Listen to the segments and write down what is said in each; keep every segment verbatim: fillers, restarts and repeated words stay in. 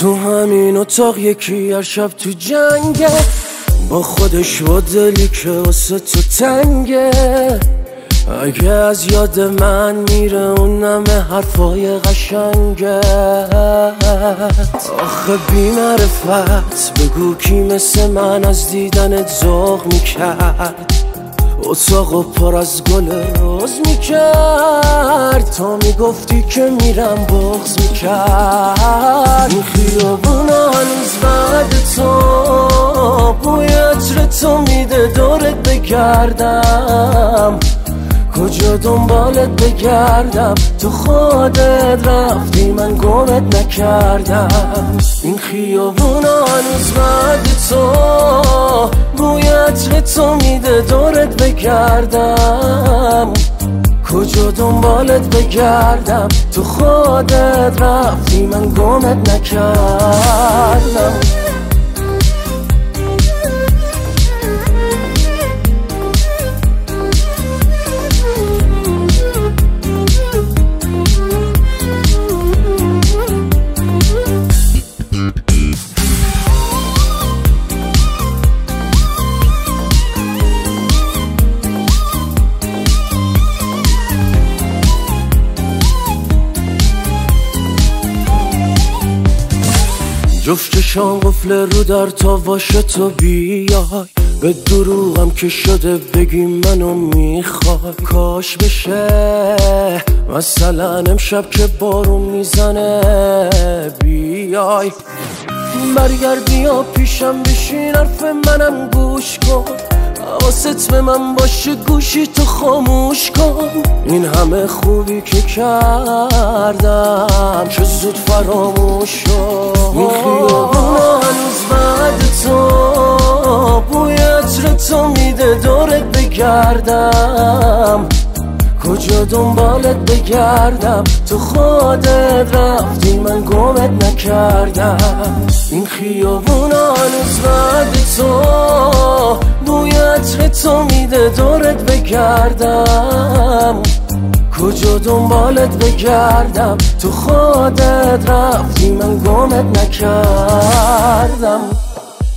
تو همین اتاق یکی هر شب تو جنگه، با خودش و دلی که واسه تو تنگه. اگه از یاد من میره اون همه حرفای قشنگه. آخه بی معرفت بگو کی مثل من از دیدنت ذوق میکرد، اتاقو پر از گل روز میکرد. تا میگفتی که میرم بغض میکرد. این خیابونا هنوز بعد تو بوی عطر تو میده دورت بگردم. کجا دنبالت بگردم، تو خودت رفتی من گمت نکردم. این خیابونا هنوز بعد تو بوی عطر تو میده دورت بگردم. کجا دنبالت بگردم، تو خودت رفتی من گمت نکردم. جفت چشام قفل رو در تا باشه تو بیای. به دروغم که شده بگی منو میخوای. کاش بشه مثلا امشب که بارون میزنه بیای. برگرد بیا پیشم بشین حرف منم گوش کن. حواست به من باشه گوشی تو خاموش کن. این همه خوبی که کردم چه زود فراموش شد. این خیابونا هنوز بعد تو بوی عطر تو میده دورت بگردم. کجا دنبالت بگردم، تو خودت رفتی من گمت نکردم. این خیابونا هنوز بعد تو بوی عطر تو میده دورت بگردم. کجا دنبالت بگردم، تو خودت رفتی من گمت نکردم.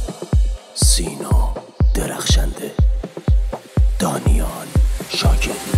سینا درخشنده، دانیال شاکر.